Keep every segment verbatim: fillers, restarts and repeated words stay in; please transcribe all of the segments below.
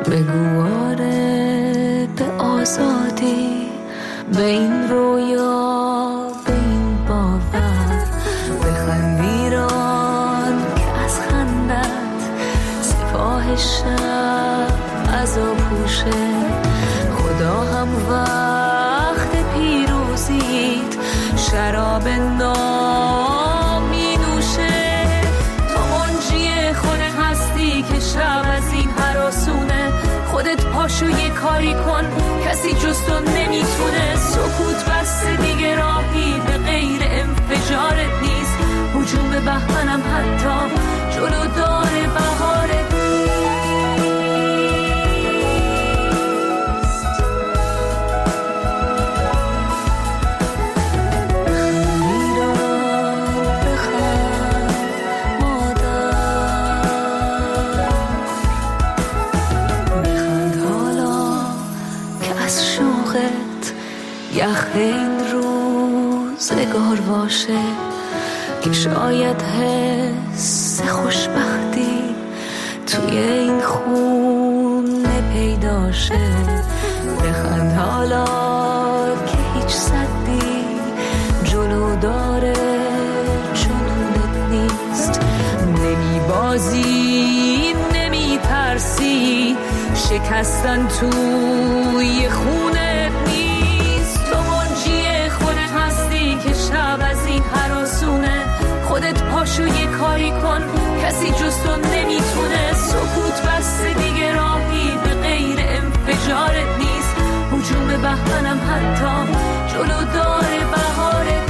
بگو آره به آزادی، به این رویا، به این باور، بخند ایران که از خندت سپاه شب عزا پوشه. خدا هم وقت پیروزیت شراب نام می نوشه. تو منجی خودت هستی که شب از این هراسونه. خودت پاشو یه کاری کن، کسی جز تو نمیتونه. سکوت بسته دیگه راهی به غیر انفجارت نیست. هجوم بهمنم حتی جلو داره بهارت یخ این روزگار باشه که شاید حس خوشبختی توی این خونه پیدا شه. بخند حالا که هیچ صدی جلو داره جنونت نیست. نمی بازی نمی ترسی، شکستن توی خونت نیست. که شب از این هراسونه. خودت پاشو یه کاری کن، کسی جز تو نمیتونه. سکوت بسته دیگه راهی به غیر انفجارت نیست. هجوم بهمنم حتی جلو داره بهارت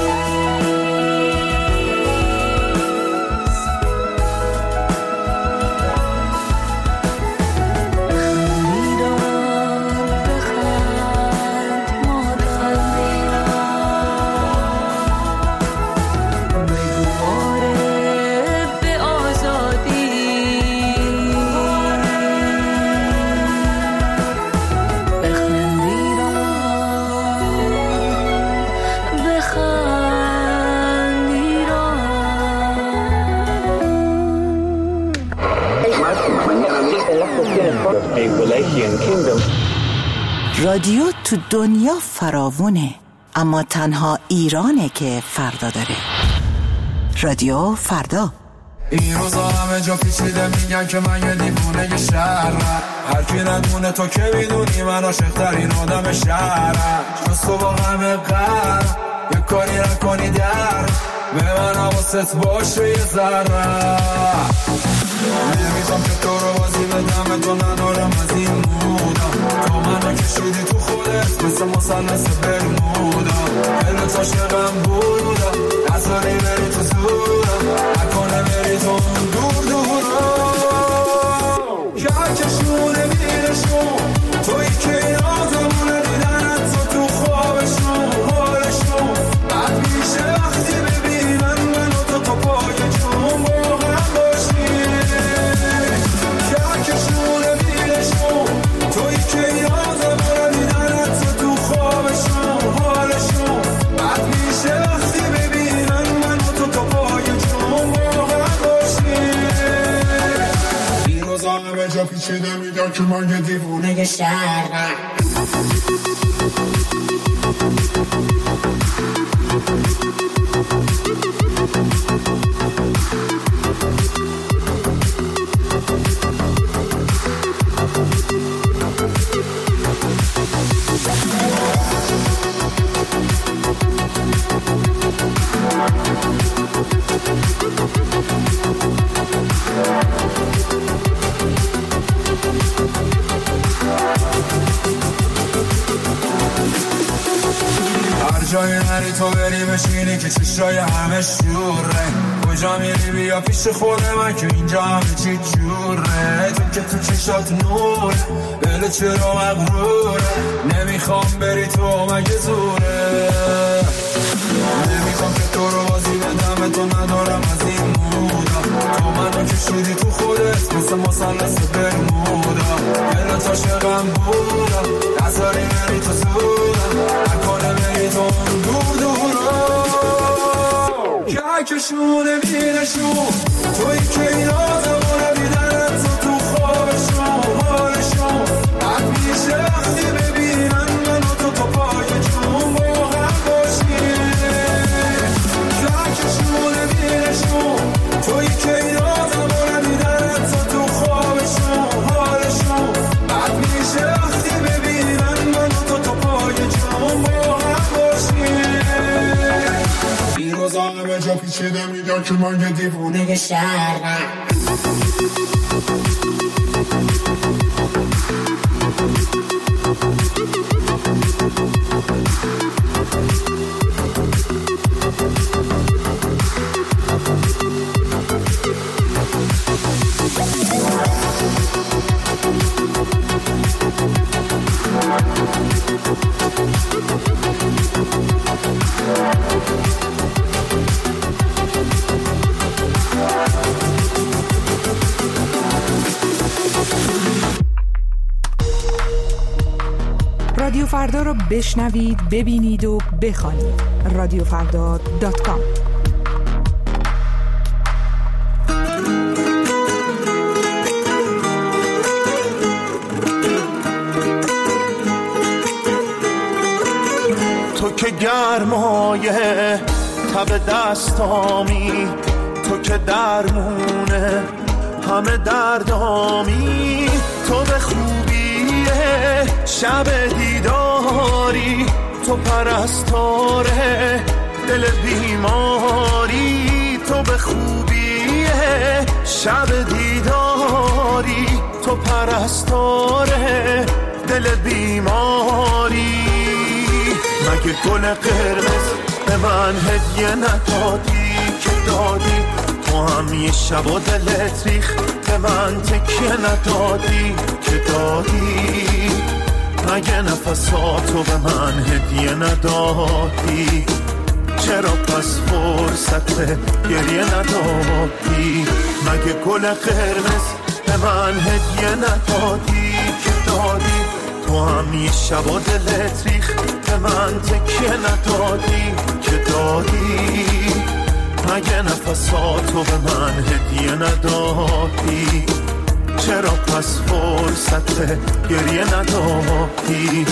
رادیو تو دنیا فراوونه، اما تنها ایرانه که فردا داره. رادیو فردا. این روزا همه جا پیچیده میگن که من یه دیوونه یه شهرم. هر کی ندونه تو که میدونی من عاشق‌ترین آدم شهرم. جز تو با همه قرم یه کاری نکنی در به من حواست باشه یه ذره. نمیخوام که تو رو بازی بدم، تو ندارم از این مودا. تو منو کشیدی تو خودت مثل مثلث برمودا. دلت عاشقم بودا، نذاری بری تو زورم، نکنه بری تو دور دورم. که هر کشونه میرشون توی که این آدمونه دیدنت تو تو خوابشون حالشون بد میشه وقتی ببینن منو تو تو پای جون با هم باشی. که هر کشونه میرشون توی که این آدمونه دیدنت تو تو خوابشون حالشون بد میشه وقتی ببینن منو تو تو پای جون با هم باشی. این روزا همه جا پیچیده میگن که من یه دیوونه یه شهرم. هر جای نری تو بری بشینی که چشای همه شوره. کجا میری بیا پیش خود من که اینجا همه چی جوره. تو که تو چشات نوره، دل چرا مغروره. نمیخوام بری تو مگه زوره. نمیخوام که تو رو بازی بدم، تو ندارم از این مودا. تو منو کشیدی تو خودت مثل مثلث برمودا. دلت عاشقم بودا، نذاری بری تو زورم، نکنه بری تو دور دورم. که کشونه میرشون توی که این آدمونه دیدنت تو تو خوابشون حالشون که من یه دیوونه شهرم. رادیو فردا رو بشنوید، ببینید و بخوانید. رادیو فردا دات کام. تو که گرمایه تب دستامی، تو که درمونه همه دردامی، تو به خوبیه شب دیداری، تو پرستاره دل بیماری، تو به خوبیه شب دیداری، تو پرستاره دل بیماری. مگه گل قرمز به من هدیه ندادی که دادی، تو هم یه شب و دلت ریخ به من تکیه ندادی که دادی. مگه نفساتو به من هدیه ندادی، چرا پس فرصت گریه ندادی؟ مگه گل قرمز به من هدیه ندادی که دادی، تو هم یه شب و دلت ریخ به من تکیه ندادی که دادی. مگه نفساتو به من هدیه ندادی، چرا پس فرصت گریه ندادی؟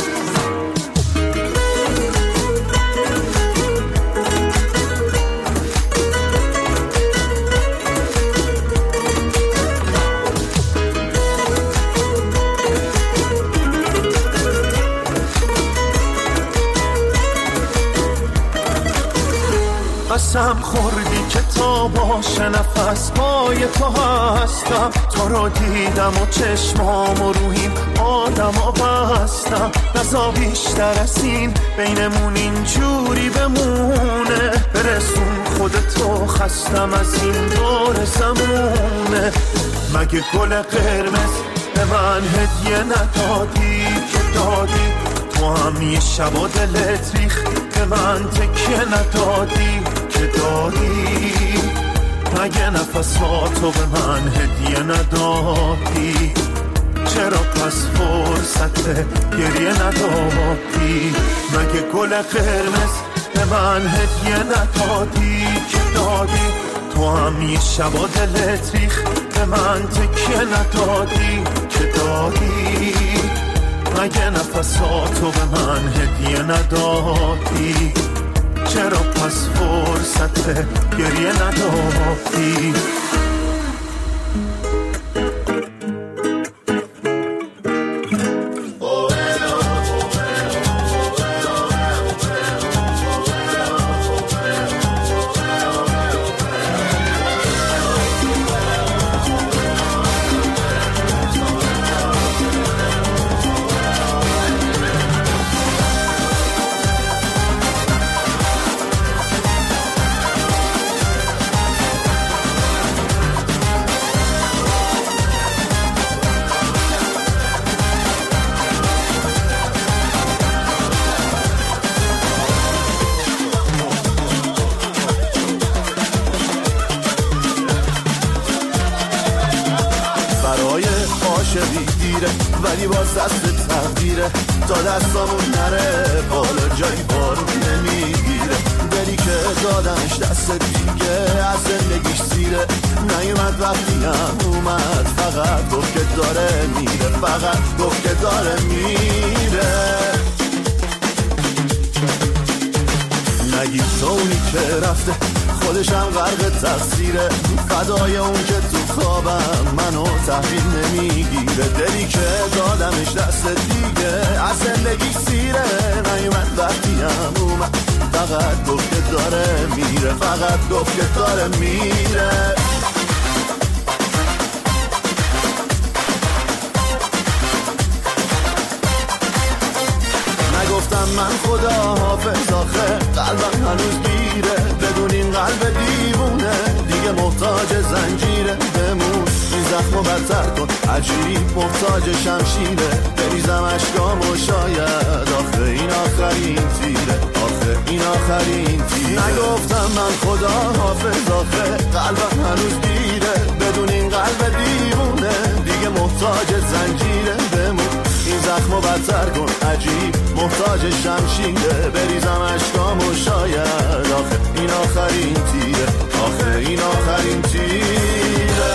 قسم خوردی که تا باشه نفس پای تو هستم، تو رو دیدم و چشمام و روحیم آدم ها بستم. نزا بیشتر از این بینمون اینجوری بمونه، برسون خودتو خستم از این دور زمونه. مگه گل قرمز به من هدیه ندادی که دادی، تو هم یه شب و دلت ریخ به من تکیه ندادی که دادی. مگه نفساتو به من هدیه ندادی، چرا پس فرصت گریه ندادی؟ مگه گل قرمز به من هدیه ندادی که دادی، تو هم یه شب و دلت ریخ به من تکیه ندادی که دادی. مگه نفساتو به من هدیه ندادی، چرا پس فرصت گریه ندادی؟ عاشقی دیره ولی باز دست تقدیره، تا دستامون نره بالا جایی بارون نمیگیره. دلی که دادمش دست دیگه از زندگیش سیره، نیومد وقتی هم اومد فقط گفت که داره میره، فقط گفت که داره میره. نگی تو اونی که رفته خودشم غرق تقصیره، فدای اون که تو خوابم منو تحویل نمیگیره. دلی که دادمش دست دیگه از زندگی سیره، نیومد وقتی هم اومد فقط گفت که داره میره، فقط گفت که داره میره. نگفتم من خدا حافظ، آخه قلبم هنوز گیره، بدون این قلب دیوونه دیگه محتاج زنجیره. بمون این زخمو بدتر کن، عجیب محتاج شمشیره، بریزم اشکامو شاید آخه این آخرین تیره، آخه این آخرین تیره. نگفتم من خدا حافظ، آخه قلبم هنوز گیره، بدون این قلب دیوونه دیگه محتاج زنجیره. بمون این زخمو بدتر کن، عجیب محتاج شمشیره، بریزم اشکامو شاید آخه این آخرین تیره، آخه این آخرین تیره.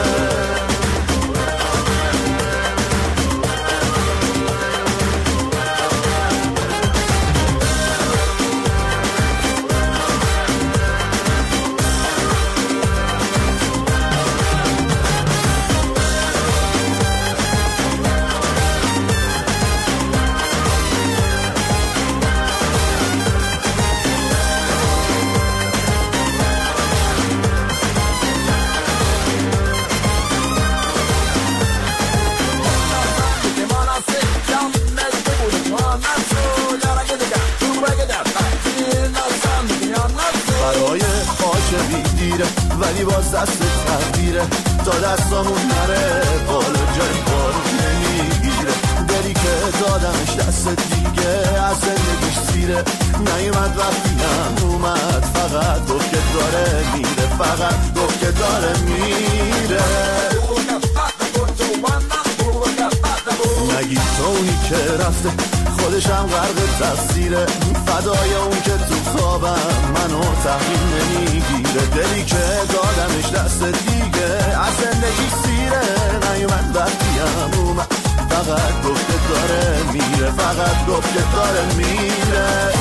ولی باز دست تقدیره، تا دستامون نره بالا جای بارو نمیگیره. دلی که دادمش دست دیگه از زندگیش سیره، نیومد وقتی هم اومد، فقط گفت که داره میره، فقط گفت که داره میره. نگی تو اونی که رفته خودشم غرق تقصیره، فدای اون که تو خوابم منو تحویل نمیگیره. دلی که دادمش دست دیگه از زندگی سیره، نیومد وقتی هم اومد، فقط گفت که داره میره، فقط گفت که داره میره.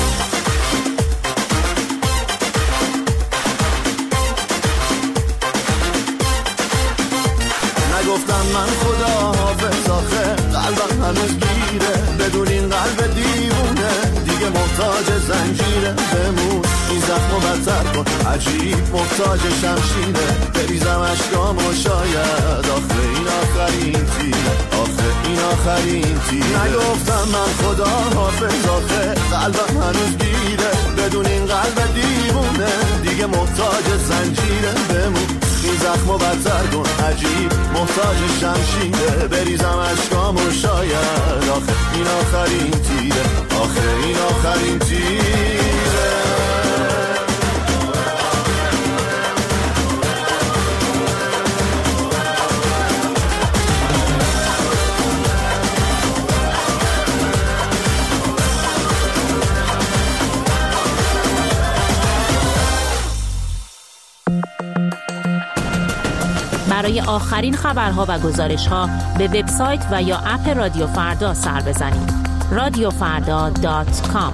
نگفتم من خدا حافظ، آخه قلبم هنوز گیره، بدون این قلب دیوونه دیگه محتاج زنجیره. بمون این زخمو بدتر کن، عجیب محتاج شمشیره، بریزم اشکامو شاید آخه این آخرین تیره، آخه این آخرین تیره. نگفتم من خدا حافظ، آخه قلبم هنوز گیره، بدون این قلب دیوونه دیگه محتاج زنجیره. بمون این زخمو بدتر کن، عجیب محتاج شمشیره، بریزم اشکامو شاید آخه این آخرین تیره، آخه این آخرین تیره. برای آخرین خبرها و گزارش‌ها به وبسایت و یا اپ رادیو فردا سر بزنید. رادیو فردا دات کام.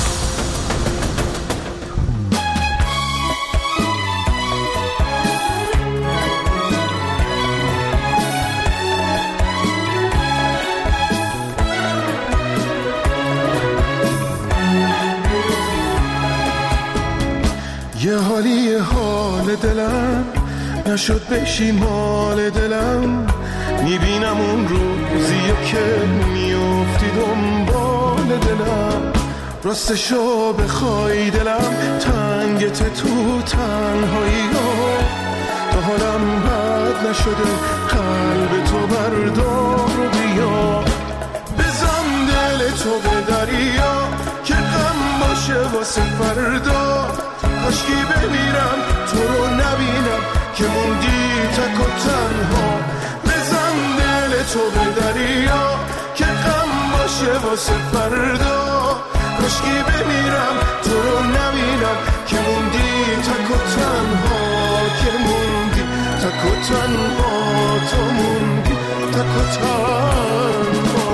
یه حالی حال دلم نشد بشی مال دلم، میبینم اون روزیه که میافتی دنبال دلم. راستشو بخوای دلم تنگت تو تنهایی ها، تا حالم بد نشده قلب تو بردار و بیا. بزن دل تو به دریا که غم باشه واسه فردا، کاشکی بمیرم تو رو نبینم که موندی تک و تنها. بزن دل تو به دریا که غم باشه واسه فردا، کاشکی بمیرم تو رو نبینم که موندی تک و تنها، که موندی تک و تنها، تو موندی تک و تنها.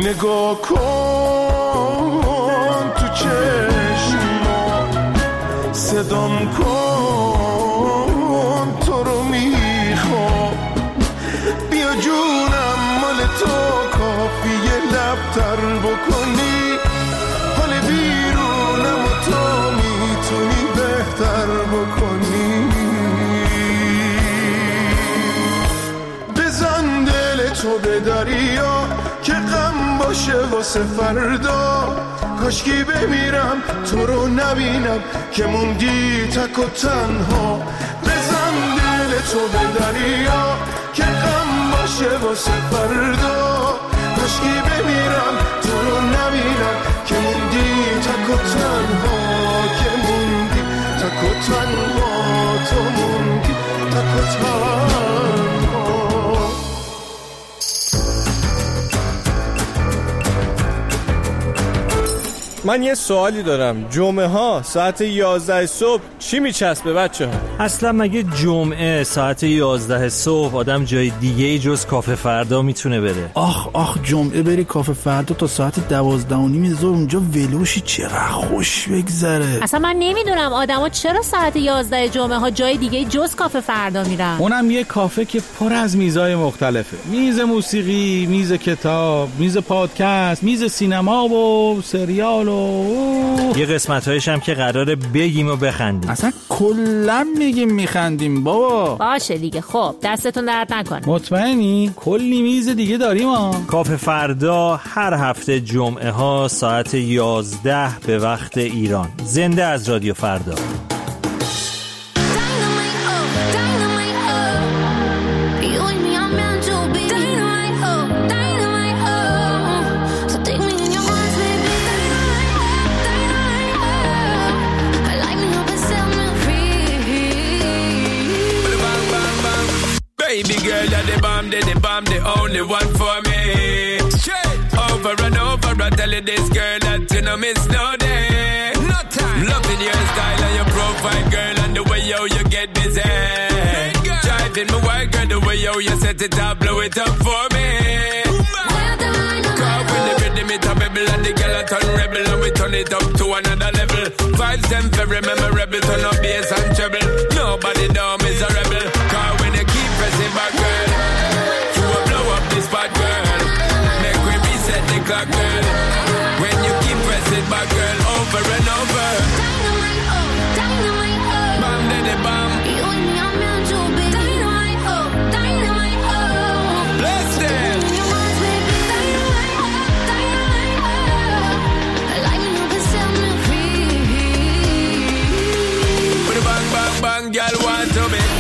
نگاه کن تو چشما، صدام کن تو رو میخوام، بیا جونم مال تو کافیه لبتر بکنی، حال بیرونم و تو میتونی بهتر بکنی. بزن دل تو به دریا که غم باشه واسه فردا، کاشکی بمیرم تو رو نبینم که موندی تک و تنها. بزن دل تو به دریا که غم باشه واسه فردا، کاشکی بمیرم تو رو نبینم که موندی تک و تنها، که موندی تک و تنها، تو موندی تک و تنها. من یه سوالی دارم، جمعه ها ساعت یازده صبح چی میچسبه بچه ها؟ اصلا مگه جمعه ساعت یازده صبح آدم جای دیگه ای جز کافه فردا میتونه بره؟ آخ آخ جمعه بری کافه فردا تا ساعت دوازده و نیم ظهر اونجا ولوشی، چقدر خوش بگذره. اصلا من نمیدونم آدما چرا ساعت یازده جمعه ها جای دیگه جز کافه فردا میرن. اونم یه کافه که پر از میزای مختلفه، میز موسیقی، میز کتاب، میز پادکست، میز سینما و سریال و یه قسمت‌هایش هم که قراره بگیم و بخندیم. اصلا کلا میگیم میخندیم بابا. باشه دیگه، خب دستتون درد نکنه. مطمئنی؟ کلی میز دیگه داریم ها. کافه فردا هر هفته جمعه ها ساعت یازده به وقت ایران، زنده از رادیو فردا. Baby girl, you're the bomb, the the bomb, the only one for me. Straight over and over, I tell you this girl that you know miss no day. No time. Loving your style and your profile, girl, and the way yo you get busy. Hey, driving me wild, girl, the way yo you set it up, blow it up for me. Cause when the rhythm it a bubble and the girl a turn rebel and we turn it up to another level. Vibes them very memorable, turn up bass and treble. Nobody down is a rebel. Cause when you keep pressing back, girl, you will blow up this bad girl. Make we reset the clock, girl. When you keep pressing back, girl, over and over. Dynamite, oh, dynamite, oh. Bam, daddy, bam. You and me, I'm meant to be. Dynamite, oh, dynamite, oh. Bless them. You want baby, dynamite, oh, dynamite, oh. I like me, you can set me free. Put a bang, bang, bang, girl, want to be.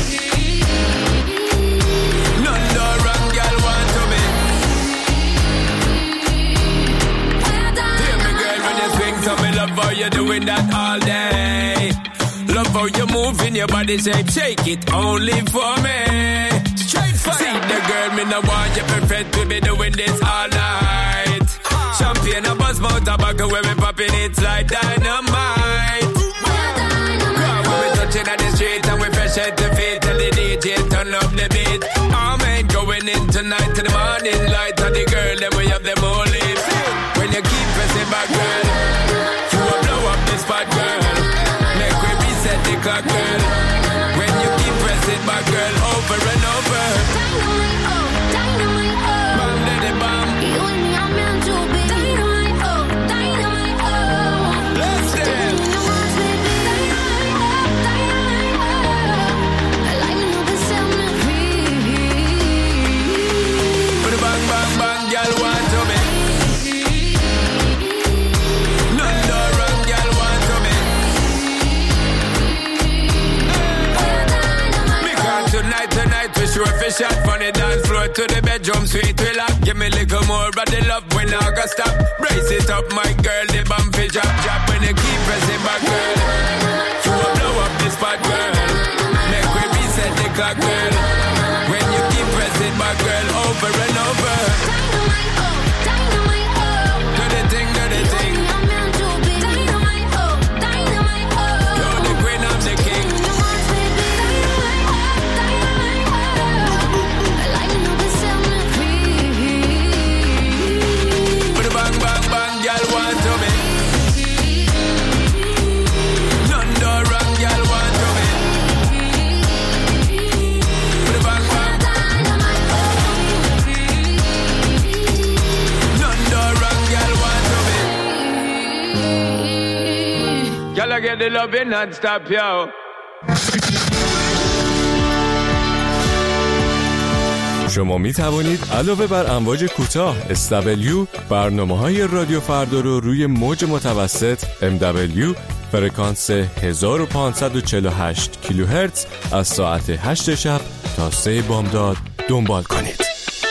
Love how you doing that all day. Love how you moving your body shape, shake it only for me. Straight fire. See the girl, me no want you perfect, we be doing this all night. Champagne, a buzz, mouth, tobacco, when we popping it's like dynamite. Cause when we touching at the street and we fresh at the feet, tell the D J turn up the beat. All men going in tonight to the morning light, and the girl, then we have them all lips. When you keep pressing back, girl, spot girl, make we reset the clock, girl. When you keep pressing back, girl, over and over. Dynamite, oh, dynamite, oh. Bam, daddy, bam. You and me, I'm meant to be. Dynamite, oh, dynamite, oh. Bless them. You know what's baby, dynamite, oh, dynamite, oh. I like me, you can set me free. Put a bang, bang, bang, girl, want to be. Show a fish shot from the dance floor to the bedroom sweet relax. Give me a little more of the love when I got stop. Brace it up my girl, the bum fi drop drop. When you keep pressing back girl, you will blow up this spot girl. Make we reset the clock girl. When you keep pressing back girl, over and over. Dynamite, oh, dynamite, oh. Do the thing, do the thing. Dynamite, oh, dynamite, oh. You're the queen, I'm the king. get the loving non-stop, yo. شما می توانید علاوه بر امواج کوتاه اس دبلیو برنامه‌های رادیو فردا رو روی موج متوسط ام دبلیو فرکانس هزار و پانصد و چهل و هشت کیلوهرتز از ساعت هشت شب تا سه بامداد دنبال کنید.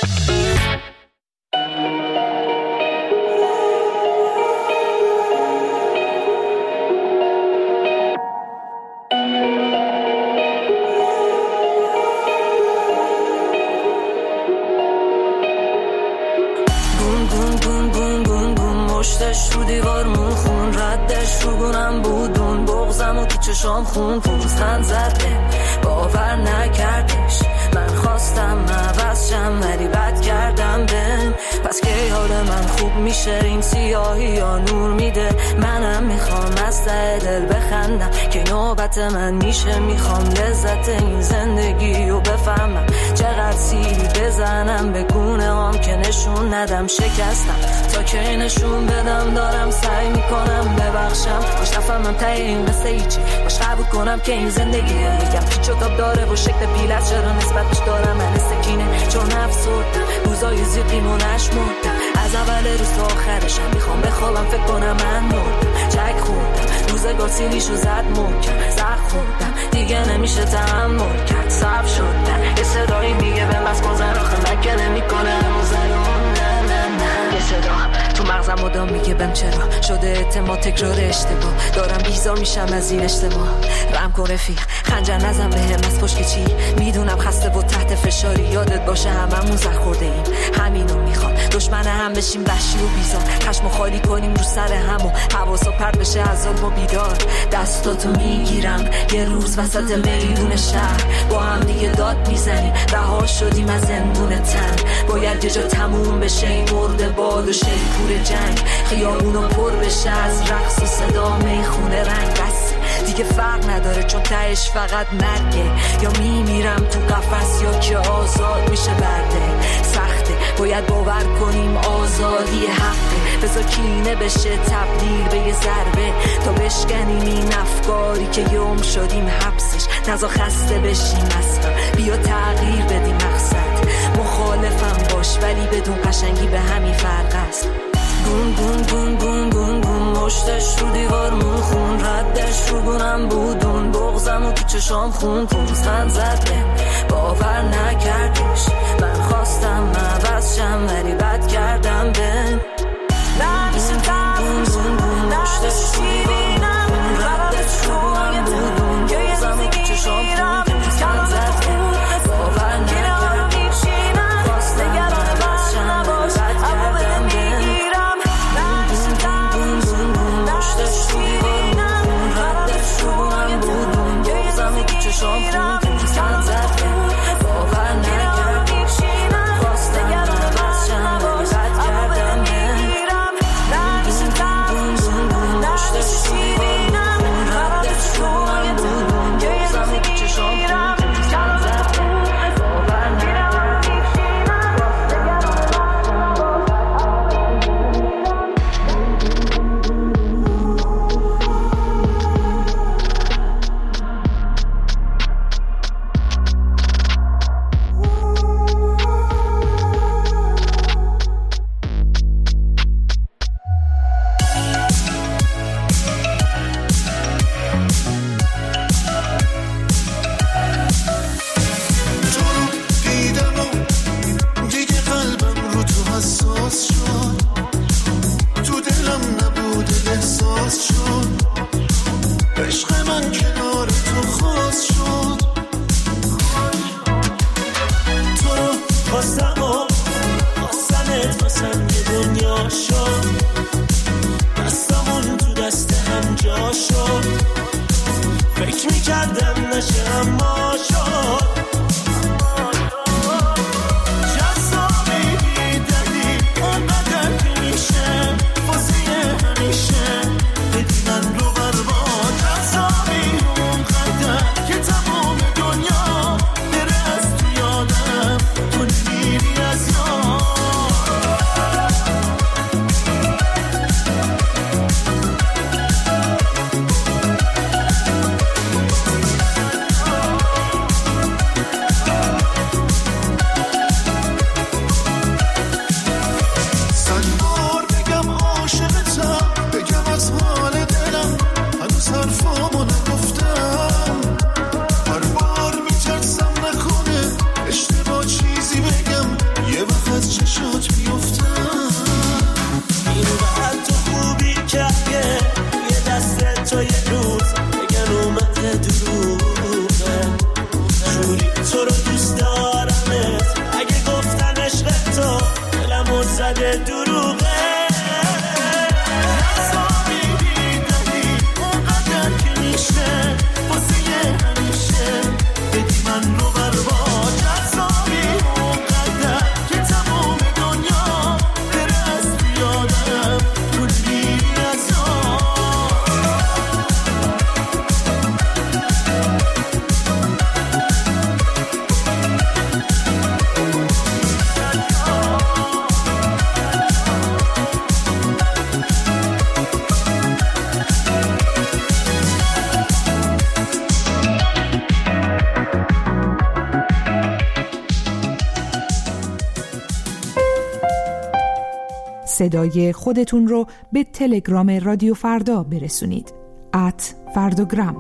رو دیوار مون خون ردش رو گونم بودون بغزم و تو چشام خون پوزخند زده باور نکردش من خواستم عوض شم ولی بد کردم بهم پس که حال من خوب میشه این سیاهی یا نور میده منم میخوام از ته دل بخندم که نوبت من میشه میخوام لذت این زندگی رو بفهمم چقدر سیری بزنم به گونه هم که نشون ندم شکستم تا که نشون بدم دارم سعی میکنم ببخشم باش نفهمم ته این قصه ایچی باش قبول کنم که این زندگیه میگم پیچ و تاب داره و شکل پیلت چرا نسبتش دارم من سکینه چون افسردم روزای زیقیم و نشمردم از اول روز تا آخرشم میخوام بخوابم فکر کنم من مردم چک خوردم روزگار سیلیشو زد محکم زخ خوردم دیگه نمیشه تحمل کرد صبر شدم یه صدایی میگه به بس گذر آخه مکه نمیکنه همون زنون نه نه نه یه صدا تو مغزم مدام میگه بهم چرا شده اعتماد تکرار اشتباه دارم بیزار میشم از این اجتماع رم کن رفیق خنجر نزن بهم از پشت چی میدونم خسته و تحت فشاری یادت باشه هممون زخ خورده ایم همینو میخوام دشمن هم بشیم وحشی و بیزار خشمو خالی کنیم رو سر هم و حواسا پرت بشه از ظلم و بیدار دستاتو میگیرم یه روز وسط میدون شهر با هم دیگه داد میزنیم رها شدیم از زندون تن باید یه جا تموم بشه این مرده باد و شیپور جنگ خیابونو پر بشه از رقص و صدا میخونه رنگ بس دیگه فرق نداره چون تهش فقط مرگه یا میمیرم تو قفس یا که آزاد میشه برده سخته باید باور کنیم آزادی حقه بذار کینه بشه تبدیل به یه ضربه تا بشکنیم این افکاری که یوم شدیم حبسش نزا خسته بشیم اصلا بیا تغییر بدیم مقصد مخالفم باش ولی بدون قشنگی به همین فرق است گون گون گون گون گون گون مشتش رو دیوار مون خون ردش رو گونم بودون بغزم و تو چشام خون پوزخند زده باور نکردش من خواستم عوض شم ولی بد کردم بهم نمیشه گون گون گون مشتش رو دیوار مون خون ردش رو گونم بودون بغزم و تو چشام خون پوزخند زده باور نکردش خواستم عوض شم ولی بد کردم بهم شام خون پوزخند زد تو رو دوست دارمت، اگه گفتن عشق تو دلمو زده دروغه. صدای خودتون رو به تلگرام رادیو فردا برسونید. ات فردوگرام.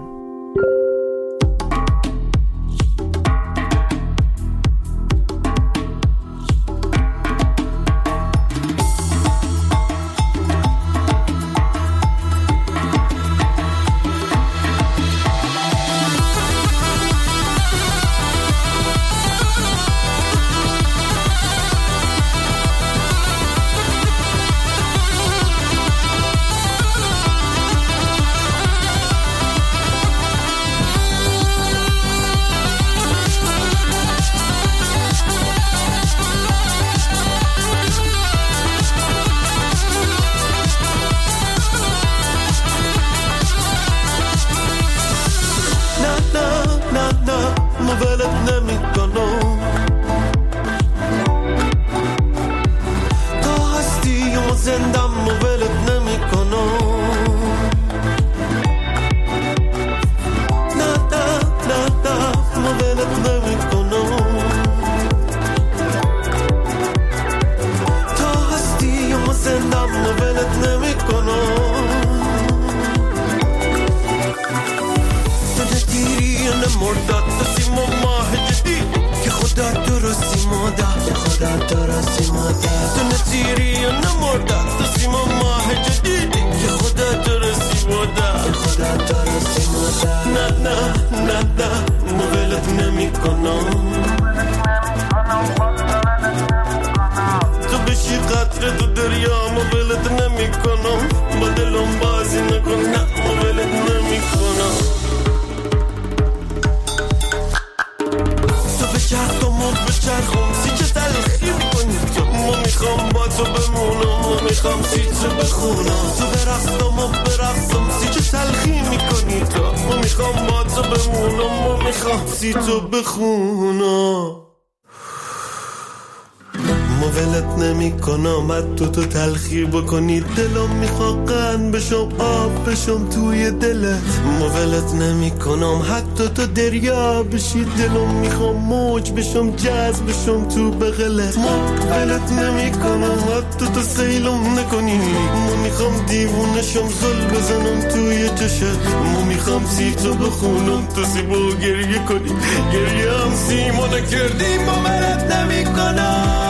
تو تو تلخی بکنی دلم میخواد قند بشم آب بشم توی دلت مولت نمی کنم حتی تو دریا بشی دلم میخوام موج بشم جذب بشم تو بغلت مولت نمی کنم حتی تو سیلم نکنی مو میخوام دیوونشم زل بزنم توی چشت مو میخوام سی تو بخونم تو سی با گریه کنی گریه هم سیما نکردی مولت نمی کنم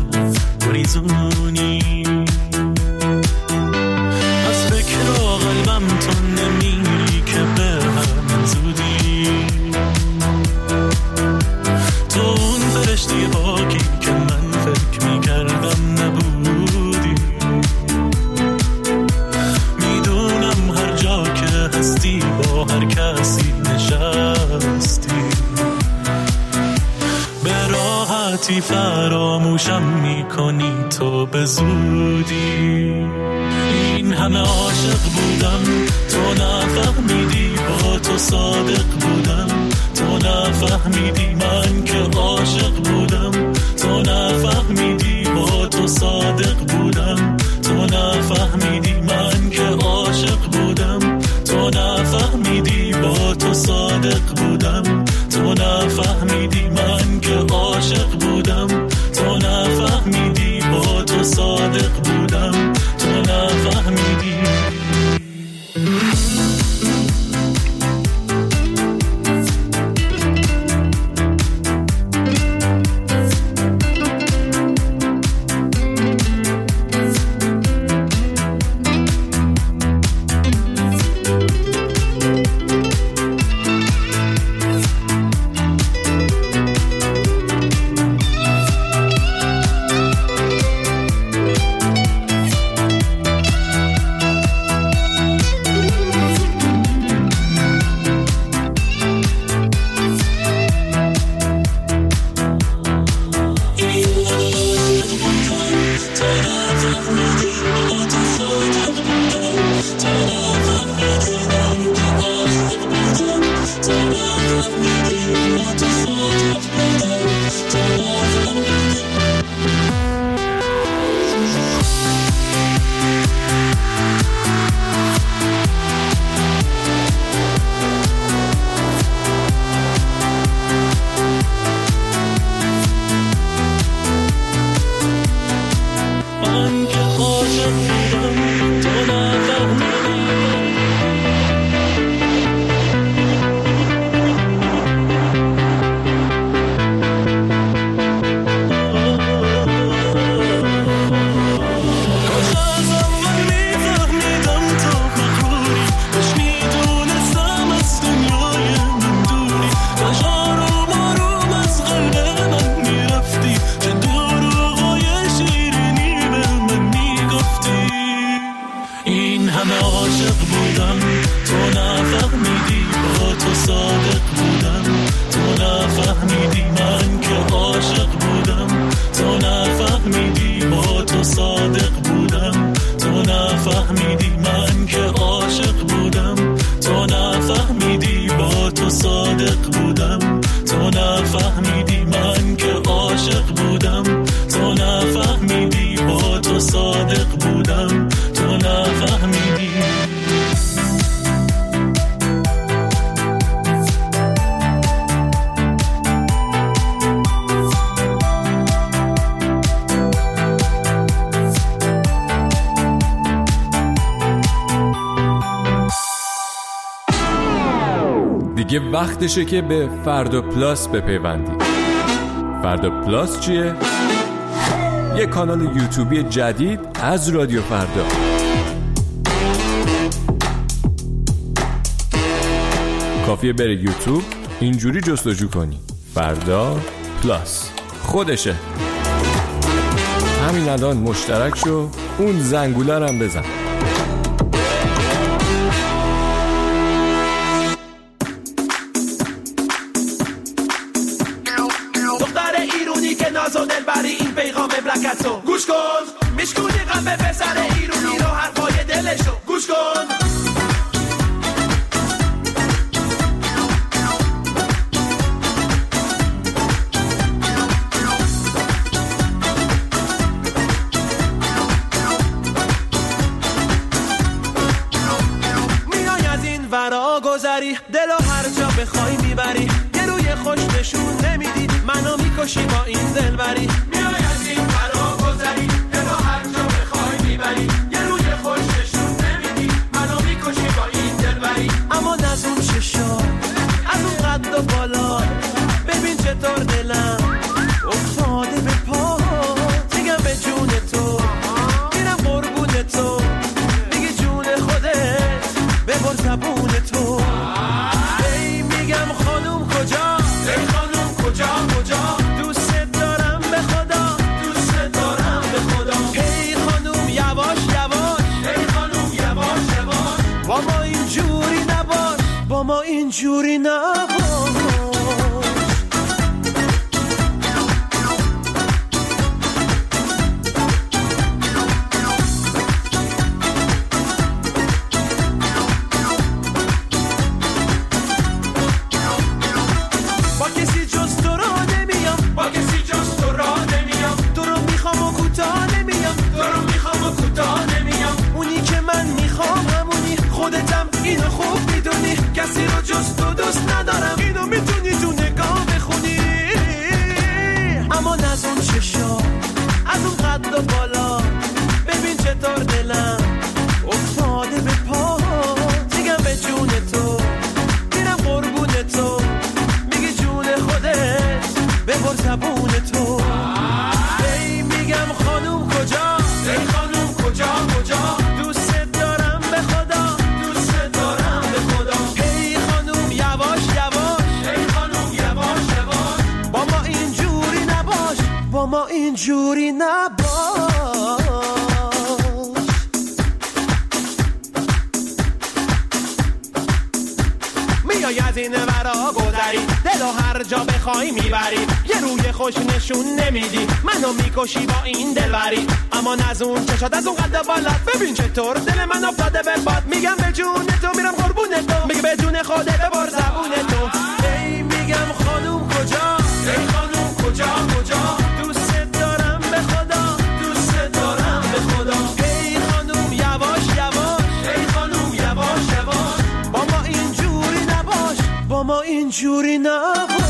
گریزونی. از فکر قلبم تو نمیری که به هم زودی، تو اون فرشتی پاکی که من فکر میکردم نبودی. میدونم هر جا که هستی با هر کسی نشستی، به راحتی فراموشم میکنی تو به زودی. این همه عاشق بودم تو نفهمیدی، با تو صادق بودم تو نفهمیدی، من که عاشق بودم تو نفهمیدی، با تو صادق بودم تو نفهمیدی، من که عاشق بودم تو نفهمیدی، با تو صادق بودم تو نفهمیدی، من که عاشق بودم تو نفهمیدی، با تو صادق بودم تو نفهمیدی. دیگه وقتشه که به فردا پلاس بپیوندید. فردا پلاس چیه؟ یه کانال یوتیوبی جدید از رادیو فردا. کافیه بری یوتیوب اینجوری جستجو کنی فردا پلاس، خودشه. همین الان مشترک شو، اون زنگوله هم بزن. گوش کن میشکونی قلب پسر ایرونی رو، حرفای دلشو گوش کن. میای از این ورا گذری، دلو هر جا بخوای میبری، یه روی خوش نشون نمیدی، منو میکشی با این دلبری. میای از این ورا گذری، دلو هر جا بخوای میبری، یه روی خوش نشون نمیدی، منو میکشی با این دلبری. اما از اون ششا، از اون قد و بالا، ببین چطور دلم افتاده به پا، دیگه اینجوری نباش. با کسی جز تو را نمیام، با کسی جز تو را نمیام، تو رو میخوام و کوتاه نمیام، تو رو میخوام و کوتاه نمیام. اونی که من میخوام همونی، خودتم اینو خوب میدونی، کسی رو جز تو دوست ندارم، اینو میتونی تو نگاه بخونی. اما نزون چشا از اون قد و بالا، ببین چطور دلم افتاده به پا. میگم به جون تو میرم قربون تو، میگی جون خودت ببر زبون تو. ای میگم خانوم کجا، ای خانوم کجا کجا، دوست دارم به خدا، دوست دارم به خدا. ای خانوم یواش یواش، ای خانوم یواش یواش، با ما اینجوری نباش، با ما اینجوری نباش. میای از این ورا گذری، دلو هر جا بخوای میبری، یه روی خوش نشون نمیدی، منو میکشی با این دلبری. اما نزون چشات از اون قد بالات، ببین چطور دل من افتاده به باد. میگم به جون تو میرم قربون تو، میگه به جون خوده ببر زبون تو. ای میگم خانوم کجا، ای خانوم کجا کجا، دوست دارم به خدا، دوست دارم به خدا. ای خانوم یواش یواش، ای خانوم یواش یواش، با ما اینجوری نباش، با ما اینجوری نباش.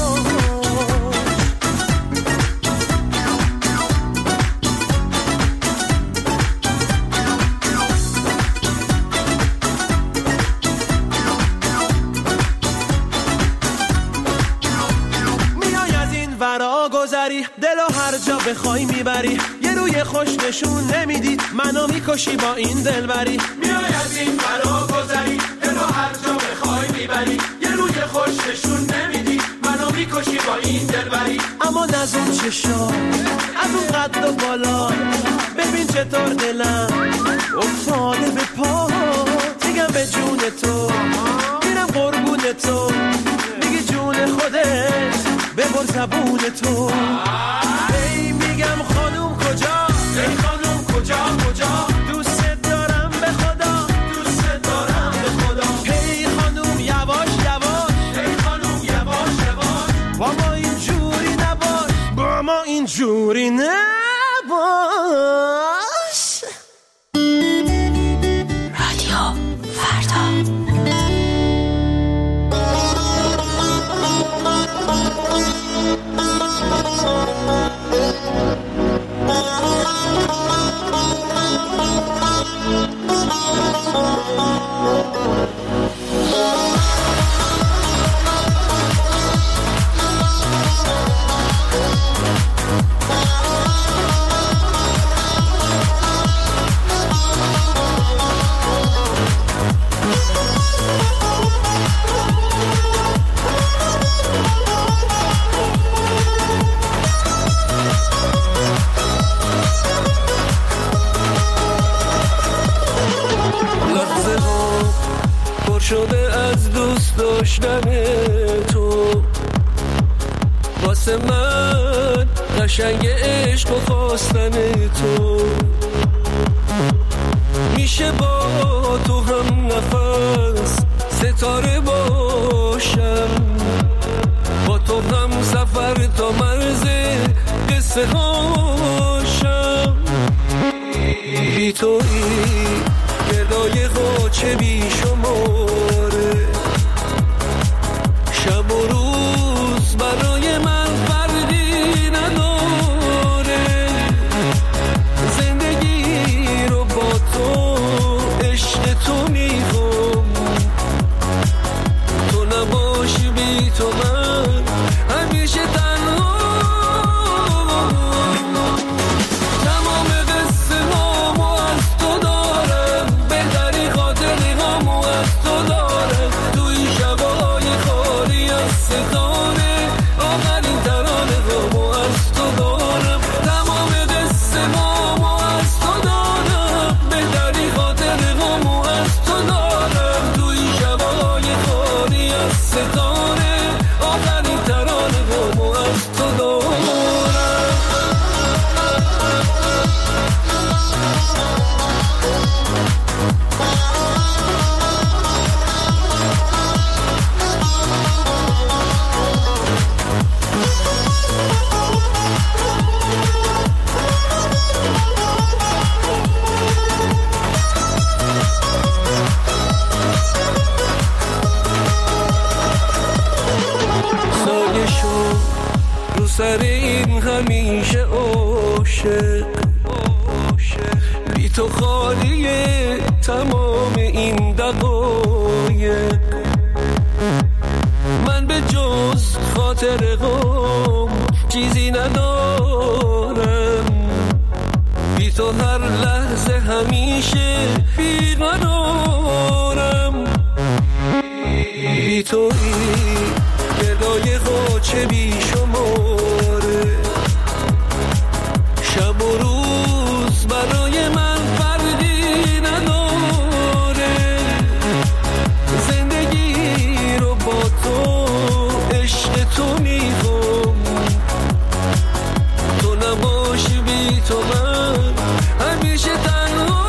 ورا گذری، دلو هر جا بخوای میبری، یه روی خوش نشون نمیدی، منو میکشی با این دلبری. میای از این ورا گذری، دلو هر جا بخوای میبری، یه روی خوش نشون نمیدی، منو میکشی با این دلبری. اما نزون چشا از اون قد و بالا، ببین چطور دلم افتاده به پا. میگم به جون تو میرم قربون تو، میگی جون خودت ببر زبون تو. ای میگم خانوم کجا، ای خانوم کجا کجا، دوست دارم به خدا، دوست دارم به خدا. ای خانوم یواش یواش، ای خانوم یواش یواش، با ما اینجوری نباش، با ما اینجوری نباش. رادیو فردا. شده از دوست داشتن تو، واسه من قشنگ عشق و خواستن تو. میشه با تو هم نفس ستاره باشم، با تو هم سفر تا مرز قصه هاشم. بی تویی گردای غاچه بی شماره، شب و روز برای من فرقی نداره. زندگی رو با تو عشق تو میخوام، تو نباشی بی تو من همیشه تنها. تمام قصه هامو از تو تو خالیه تمام این دقایق، من به جز خاطر غم چیزی ندارم، بی تو هر لحظه همیشه بیقرارم، بی تو این گدای غاچه بی شماره، شب و روز برای من فرقی نداره، زندگی رو با تو عشق تو میخوام، تو نباشی بی تو من همیشه تنها،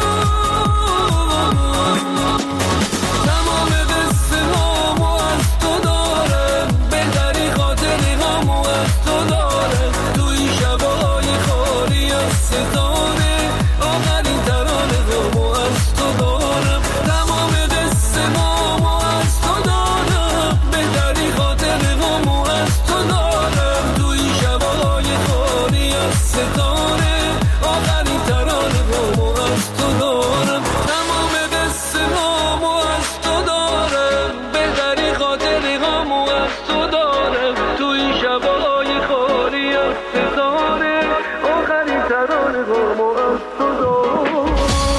تمام قصه هامو از تو دارم، بهتری خاطری هامو از تو دارم، توی شبای خالی از ستاره، آخرین ترانه هامو از تو دارم، تمام قصه هامو از تو دارم، بهتری خاطری هامو از تو دارم، توی شبای خالی از ستاره، آخرین ترانه هامو از تو دارم، تمام قصه هامو از تو دارم، بهتری خاطری هامو از تو دارم، توی شبای خالی از ستاره، آخرین ترانه هامو از تو دارم.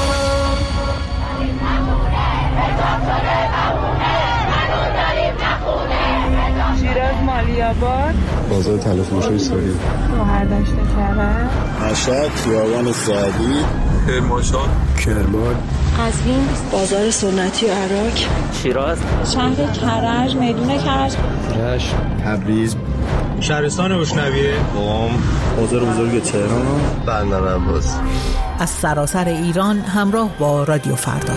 شیراز مالیاباد، بازار تلفروشی ساری، شهرداشت کرد، مشهد خیابان سعدی، کرمانشاه، کرمان، قزوین، بازار سنتی و عراق، شیراز، شهر کرج، میدون کرج، رشت، تبریز، شهرستان بشنویه، قم، بازار بزرگ تهران، بندر عباس. از سراسر ایران همراه با رادیو فردا.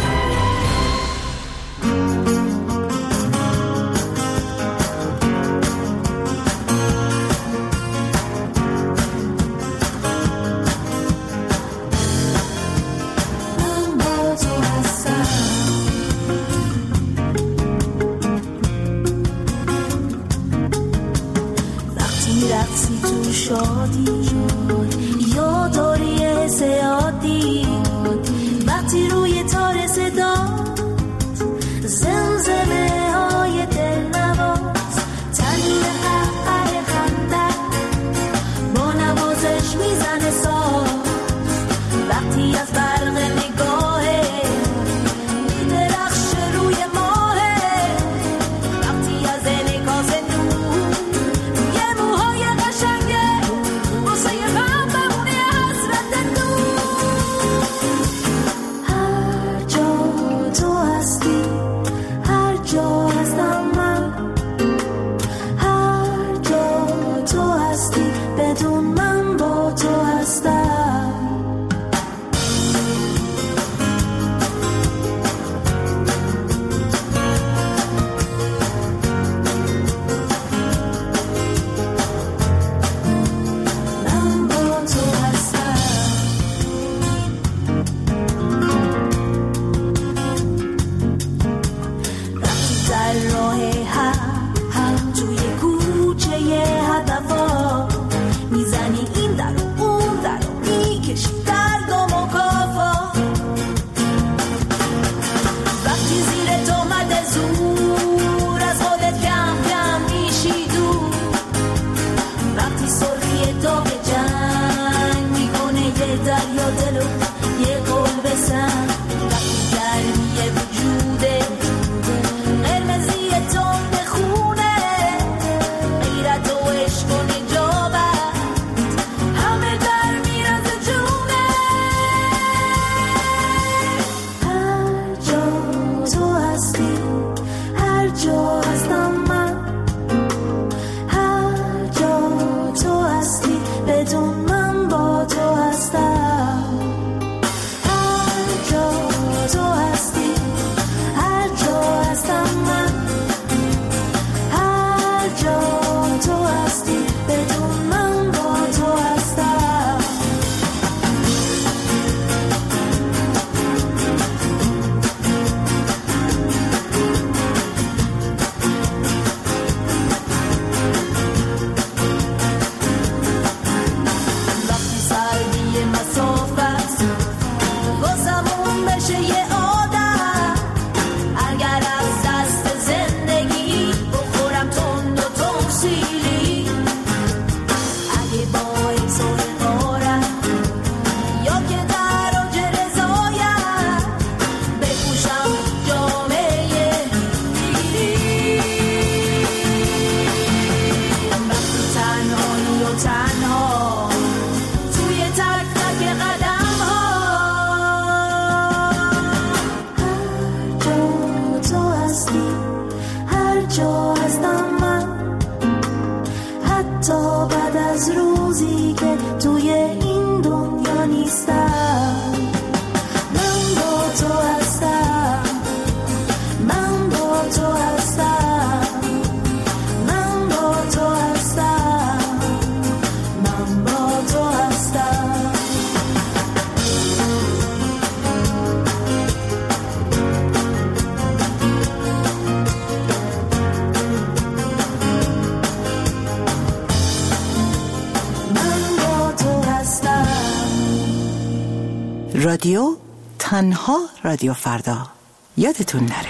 هر جا تو هستی، هر جا رادیو تنها رادیو فردا. یادتون نره.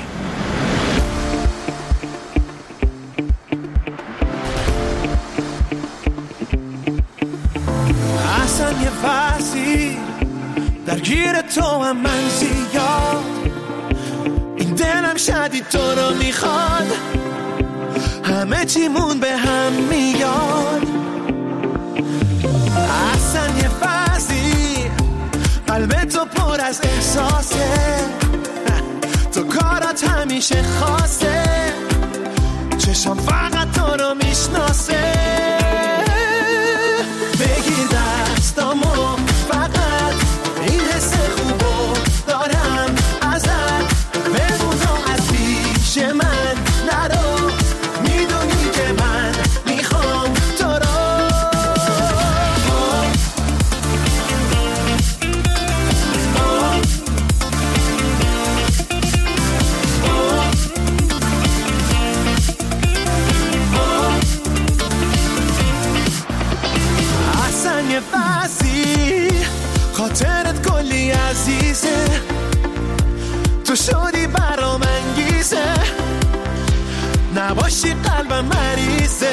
اصلا یه فصلی درگیر تو هم من زیاد، این دلم شدید تو رو میخواد، همه چی مون به هم میاد. اصلا یه فصلی قلب تو پر از احساسه، تو کارات همیشه خاصه، چشم فقط تو رو میشناسه. بگیر دستامو فقط، این حس خوبو دارم ازت، بمونو از پیش من نرو، میدونی که من میخوام تو رو. اصلا یه فصلی خاطرت کلی عزیزه، تو شدی برام انگیزه، نباشی قلبم مریضه.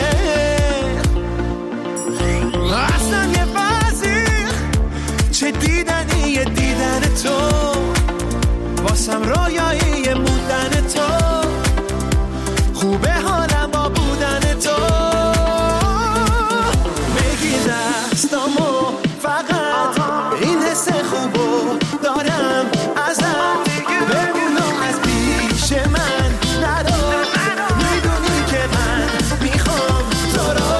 اصلا یه فصلی چه دیدنی یه دیدن تو، واسم رویایی موندن تو، خوبه حالم با بودن تو. بگیر دستامو فقط، این حس خوبو دارم ازت، بمونو از پیش من نرو، میدونی که من میخوام تو رو.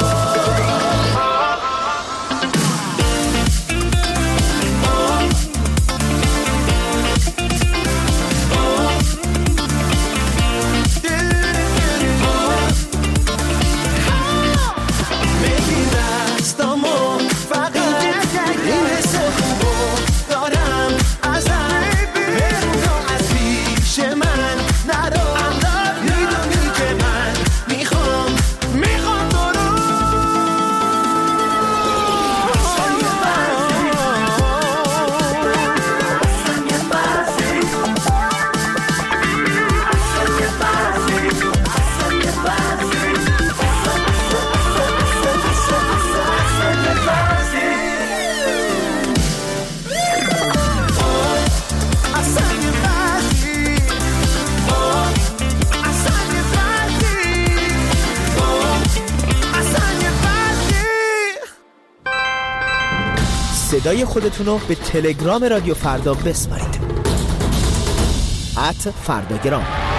صدای خودتون رو به تلگرام رادیو فردا بسپارید. ات فرداگرام.